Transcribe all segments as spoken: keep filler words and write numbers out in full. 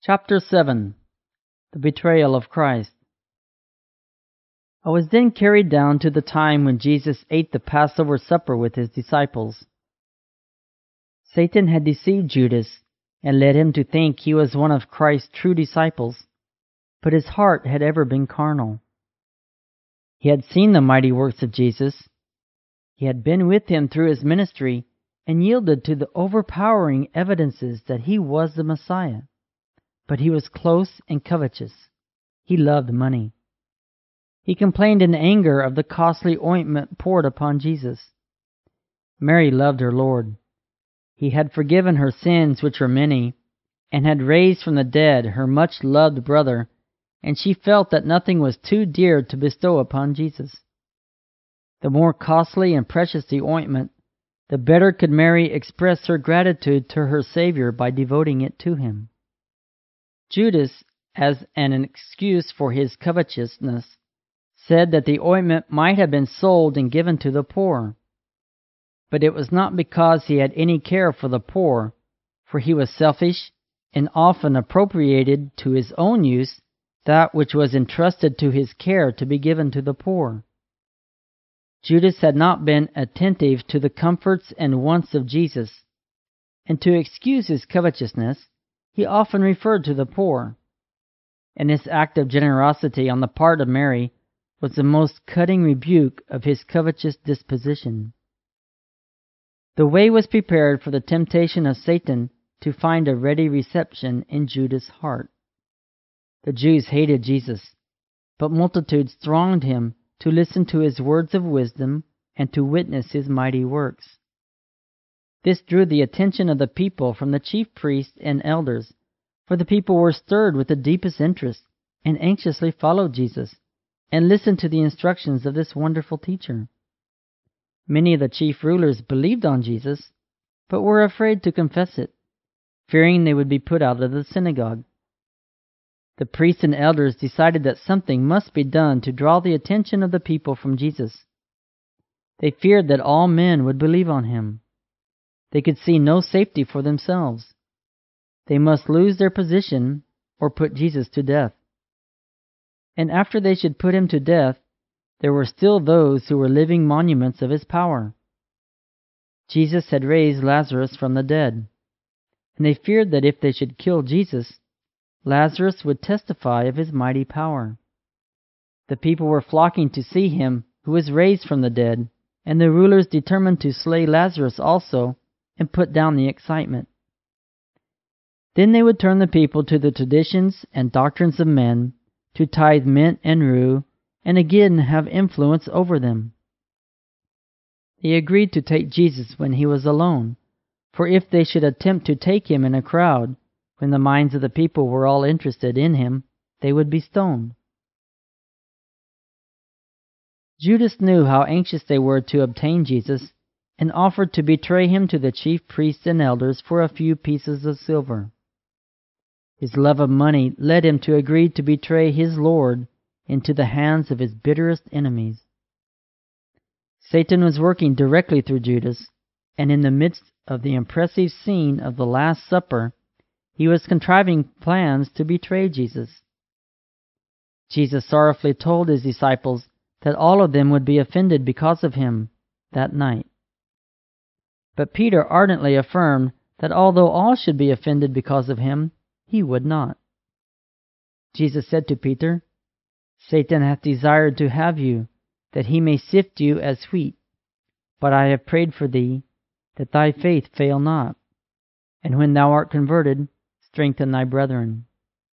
Chapter seven. The Betrayal of Christ. I was then carried down to the time when Jesus ate the Passover supper with his disciples. Satan had deceived Judas and led him to think he was one of Christ's true disciples, but his heart had ever been carnal. He had seen the mighty works of Jesus. He had been with him through his ministry and yielded to the overpowering evidences that he was the Messiah. But he was close and covetous. He loved money. He complained in anger of the costly ointment poured upon Jesus. Mary loved her Lord. He had forgiven her sins, which were many, and had raised from the dead her much-loved brother, and she felt that nothing was too dear to bestow upon Jesus. The more costly and precious the ointment, the better could Mary express her gratitude to her Savior by devoting it to him. Judas, as an excuse for his covetousness, said that the ointment might have been sold and given to the poor. But it was not because he had any care for the poor, for he was selfish and often appropriated to his own use that which was entrusted to his care to be given to the poor. Judas had not been attentive to the comforts and wants of Jesus, and to excuse his covetousness, he often referred to the poor, and this act of generosity on the part of Mary was the most cutting rebuke of his covetous disposition. The way was prepared for the temptation of Satan to find a ready reception in Judas' heart. The Jews hated Jesus, but multitudes thronged him to listen to his words of wisdom and to witness his mighty works. This drew the attention of the people from the chief priests and elders, for the people were stirred with the deepest interest and anxiously followed Jesus and listened to the instructions of this wonderful teacher. Many of the chief rulers believed on Jesus, but were afraid to confess it, fearing they would be put out of the synagogue. The priests and elders decided that something must be done to draw the attention of the people from Jesus. They feared that all men would believe on him. They could see no safety for themselves. They must lose their position or put Jesus to death. And after they should put him to death, there were still those who were living monuments of his power. Jesus had raised Lazarus from the dead, and they feared that if they should kill Jesus, Lazarus would testify of his mighty power. The people were flocking to see him who was raised from the dead, and the rulers determined to slay Lazarus also and put down the excitement. Then they would turn the people to the traditions and doctrines of men, to tithe mint and rue, and again have influence over them. They agreed to take Jesus when he was alone, for if they should attempt to take him in a crowd, when the minds of the people were all interested in him, they would be stoned. Judas knew how anxious they were to obtain Jesus, and offered to betray him to the chief priests and elders for a few pieces of silver. His love of money led him to agree to betray his Lord into the hands of his bitterest enemies. Satan was working directly through Judas, and in the midst of the impressive scene of the Last Supper, he was contriving plans to betray Jesus. Jesus sorrowfully told his disciples that all of them would be offended because of him that night. But Peter ardently affirmed that although all should be offended because of him, he would not. Jesus said to Peter, "Satan hath desired to have you, that he may sift you as wheat. But I have prayed for thee, that thy faith fail not. And when thou art converted, strengthen thy brethren."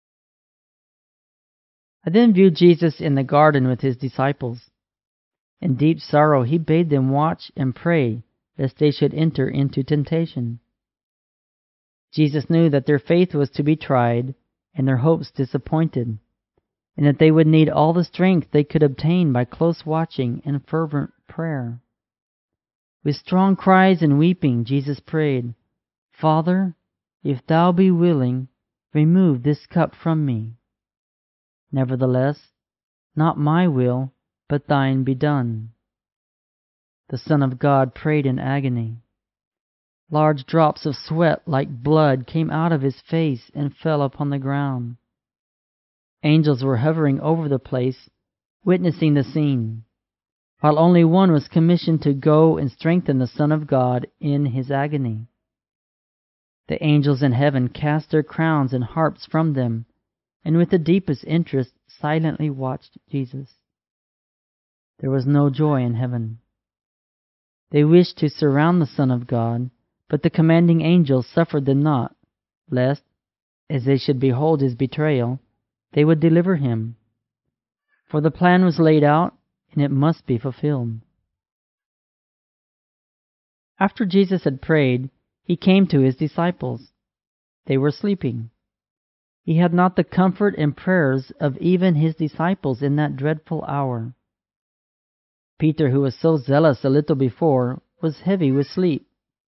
I then viewed Jesus in the garden with his disciples. In deep sorrow he bade them watch and pray, lest they should enter into temptation. Jesus knew that their faith was to be tried and their hopes disappointed, and that they would need all the strength they could obtain by close watching and fervent prayer. With strong cries and weeping, Jesus prayed, "Father, if thou be willing, remove this cup from me. Nevertheless, not my will, but thine be done." The Son of God prayed in agony. Large drops of sweat like blood came out of his face and fell upon the ground. Angels were hovering over the place, witnessing the scene, while only one was commissioned to go and strengthen the Son of God in his agony. The angels in heaven cast their crowns and harps from them, and with the deepest interest silently watched Jesus. There was no joy in heaven. They wished to surround the Son of God, but the commanding angels suffered them not, lest, as they should behold his betrayal, they would deliver him. For the plan was laid out, and it must be fulfilled. After Jesus had prayed, he came to his disciples. They were sleeping. He had not the comfort and prayers of even his disciples in that dreadful hour. Peter, who was so zealous a little before, was heavy with sleep.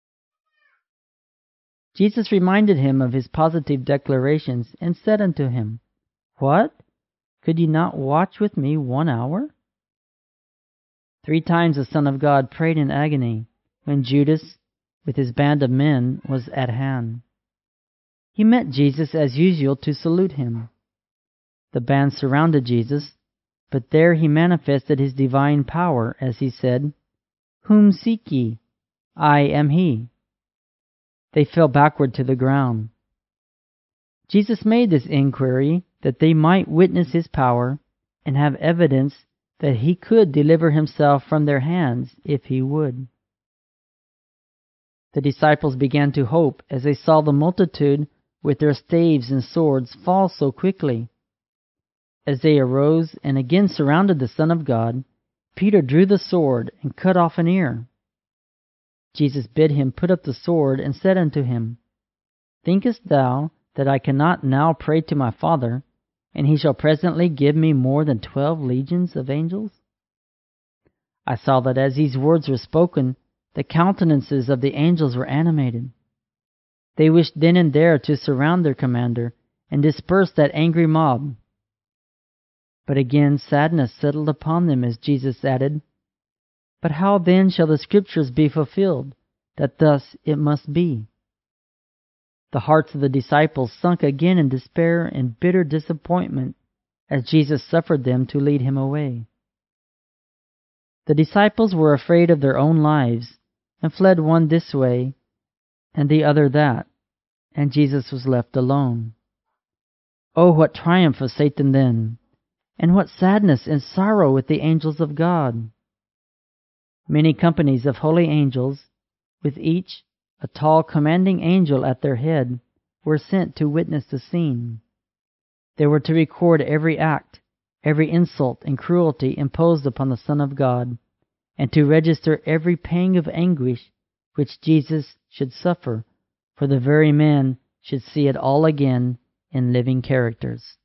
Jesus reminded him of his positive declarations and said unto him, "What? Could ye not watch with me one hour?" Three times the Son of God prayed in agony, when Judas, with his band of men, was at hand. He met Jesus as usual to salute him. The band surrounded Jesus, but there he manifested his divine power as he said, "Whom seek ye? I am he." They fell backward to the ground. Jesus made this inquiry that they might witness his power and have evidence that he could deliver himself from their hands if he would. The disciples began to hope as they saw the multitude with their staves and swords fall so quickly. As they arose and again surrounded the Son of God, Peter drew the sword and cut off an ear. Jesus bid him put up the sword and said unto him, "Thinkest thou that I cannot now pray to my Father, and he shall presently give me more than twelve legions of angels?" I saw that as these words were spoken, the countenances of the angels were animated. They wished then and there to surround their commander and disperse that angry mob. But again sadness settled upon them as Jesus added, "But how then shall the Scriptures be fulfilled, that thus it must be?" The hearts of the disciples sunk again in despair and bitter disappointment as Jesus suffered them to lead him away. The disciples were afraid of their own lives and fled one this way and the other that, and Jesus was left alone. Oh, what triumph of Satan then, and what sadness and sorrow with the angels of God! Many companies of holy angels, with each a tall commanding angel at their head, were sent to witness the scene. They were to record every act, every insult and cruelty imposed upon the Son of God, and to register every pang of anguish which Jesus should suffer, for the very men should see it all again in living characters.